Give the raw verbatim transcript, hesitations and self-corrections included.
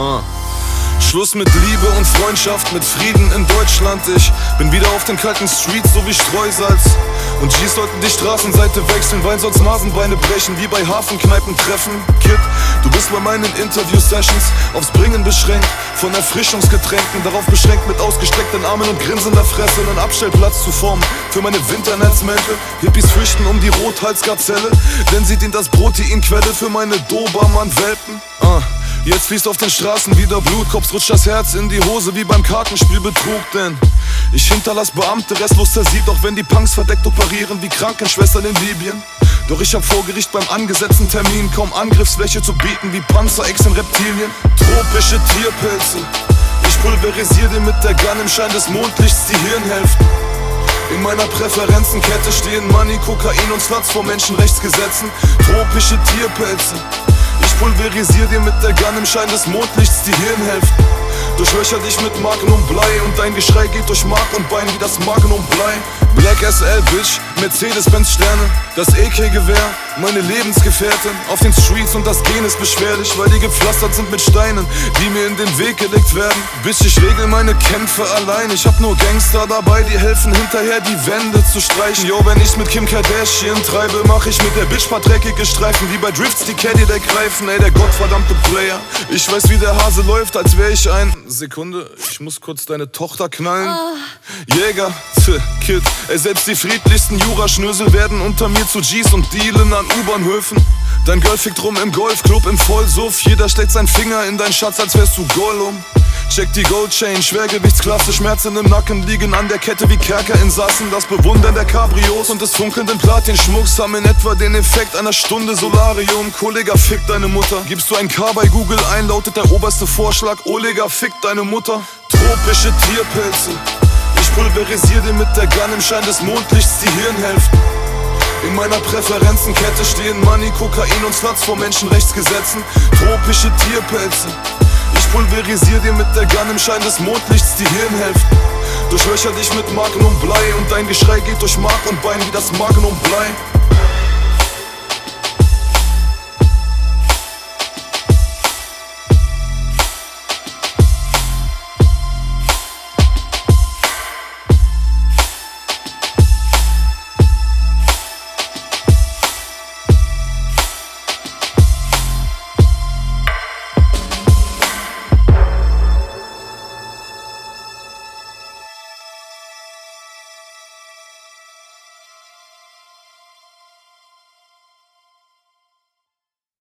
Uh. Schluss mit Liebe und Freundschaft, mit Frieden in Deutschland. Ich bin wieder auf den kalten Streets, so wie Streusalz. Und G's sollten die Straßenseite wechseln, weil sonst Nasenbeine brechen, wie bei Hafenkneipentreffen. Kid, du bist bei meinen Interview-Sessions aufs Bringen beschränkt, von Erfrischungsgetränken, darauf beschränkt, mit ausgestreckten Armen und grinsender Fresse einen Abstellplatz zu formen für meine Winternetzmäntel. Hippies fürchten um die Rothalsgazelle, denn sie dient als Proteinquelle für meine Dobermann-Welpen. uh. Jetzt fließt auf den Straßen wieder Blut, Kops rutscht das Herz in die Hose wie beim Kartenspielbetrug. Denn ich hinterlass Beamte restlos zersiegt, auch wenn die Punks verdeckt operieren wie Krankenschwestern in Libyen. Doch ich hab vor Gericht beim angesetzten Termin kaum Angriffsfläche zu bieten wie Panzer-X in Reptilien. Tropische Tierpilze, ich pulverisier dir mit der Gun im Schein des Mondlichts die Hirnhälften. In meiner Präferenzenkette stehen Money, Kokain und Sluts vor Menschenrechtsgesetzen. Tropische Tierpilze, ich pulverisier dir mit der Gun im Schein des Mondlichts die Hirnhälften. Durchlöcher dich mit Magnum Blei und dein Geschrei geht durch Mark und Bein wie das Magnum Blei. Black S L Bitch, Mercedes-Benz Sterne, das E K-Gewehr, meine Lebensgefährtin auf den Streets und das Gehen ist beschwerlich, weil die gepflastert sind mit Steinen, die mir in den Weg gelegt werden. Bitch, ich regel meine Kämpfe allein, ich hab nur Gangster dabei, die helfen hinterher die Wände zu streichen. Yo, wenn ich's mit Kim Kardashian treibe, mach ich mit der Bitch paar dreckige Streifen, wie bei Drifts die Cadillac greifen. Ey, der gottverdammte Player, ich weiß wie der Hase läuft, als wär ich ein... Sekunde, ich muss kurz deine Tochter knallen. oh. Jäger, tch, Kid, ey, selbst die friedlichsten Juraschnösel werden unter mir zu G's und dealen an U-Bahnhöfen. Dein Girl fickt rum im Golfclub im Vollsuff, jeder steckt seinen Finger in deinen Schatz, als wärst du Gollum. Check die Goldchain, Schwergewichtsklasse, Schmerzen im Nacken liegen an der Kette wie Kerkerinsassen. Das Bewundern der Cabrios und des funkelnden Platinschmucks haben in etwa den Effekt einer Stunde Solarium. Kollega, fick deine Mutter. Gibst du ein K bei Google ein, lautet der oberste Vorschlag: Olega, fick deine Mutter. Tropische Tierpilze, ich pulverisier dir mit der Gun im Schein des Mondlichts die Hirnhälften. In meiner Präferenzenkette stehen Money, Kokain und Sluts vor Menschenrechtsgesetzen. Tropische Tierpilze, ich pulverisier dir mit der Gun im Schein des Mondlichts die Hirnhälften. Durchlöcher dich mit Magnum Blei und dein Geschrei geht durch Mark und Bein wie das Magnum Blei.